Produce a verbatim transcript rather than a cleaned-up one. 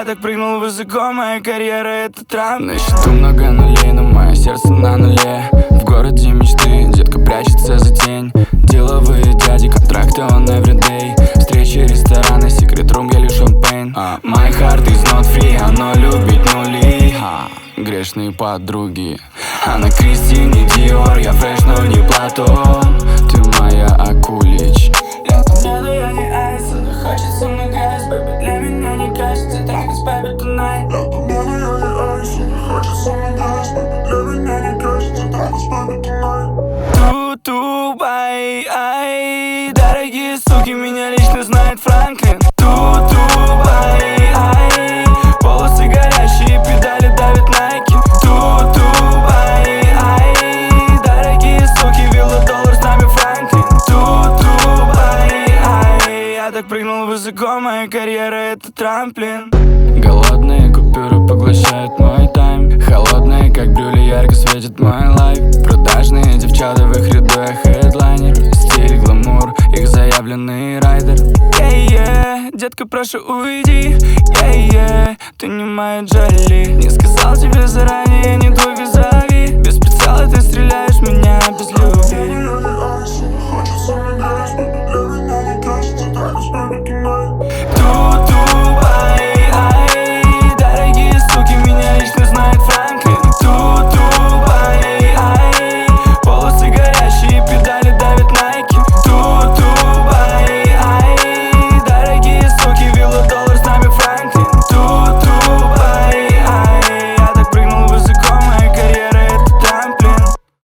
так прыгнул высоко, моя карьера — это трамп. На счету много нулей, но мое сердце на нуле. В городе мечты, детка прячется за тень. Деловые дяди, контракты on everyday. Встречи, рестораны, секрет рум, я лишь шампейн. uh, My heart is not free, оно любит нули. uh, Грешные подруги. А на Кристине Диор, я фреш, но не Платон. Ты моя Акулич. Летом еду, я не айс, но хочется много айс, baby, для меня не кажется трахать с baby tonight. Летом еду, я не айс, но хочется много айс, baby, для меня не кажется трахать с baby tonight. Ту-ту-бай, ай, дорогие суки, меня лично знает Франклин. Ту-ту-бай, ай, волосы горящие, педали давит Найки. Ту-ту-бай, ай, дорогие суки, вилла доллар, с нами Франклин. Ту-ту-бай, ай, я так прыгнул высоко, моя карьера — это трамплин. Голодные купюры поглощают мой тайм. Холодные, как брюли, ярко светит мой лайф. Продажные девчата в их ряду, я хедлайнер. Стиль, гламур, их заявленный райдер. Yeah-yeah, детка, прошу, уйди. Yeah-yeah, ты не моя Джоли. Не сказал тебе заранее, не твой